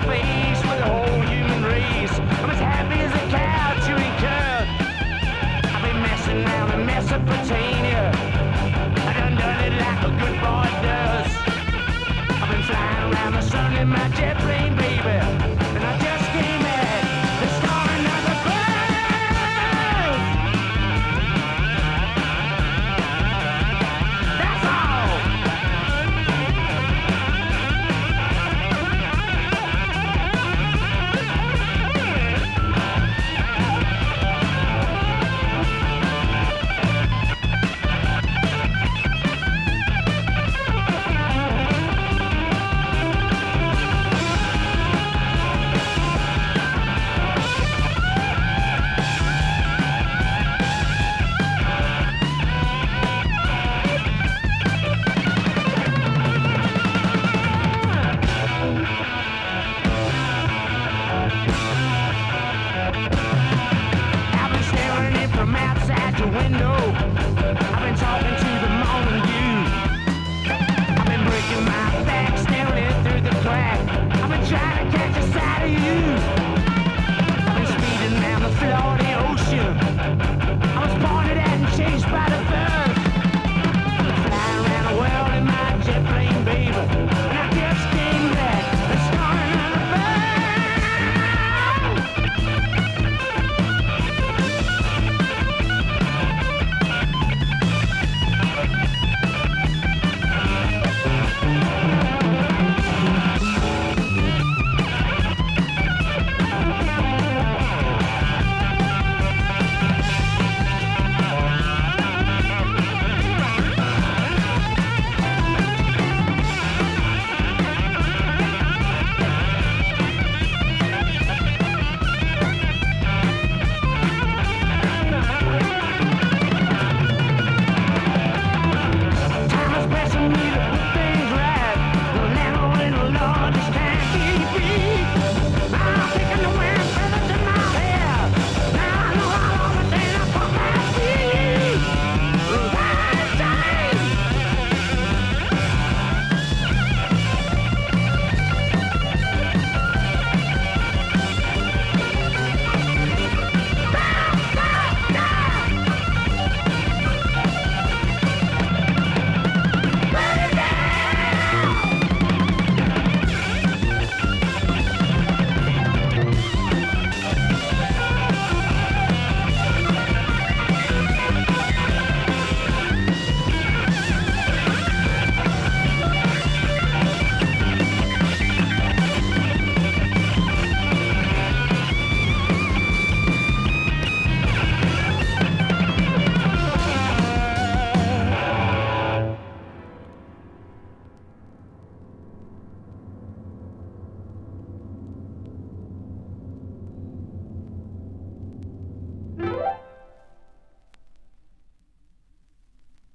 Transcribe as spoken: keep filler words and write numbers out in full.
face with the whole human race. I'm as happy as a cow chewing cud. I've been messing around in Mesopotamia. I done done it like a good boy does. I've been flying around the sun in my jet plane, baby.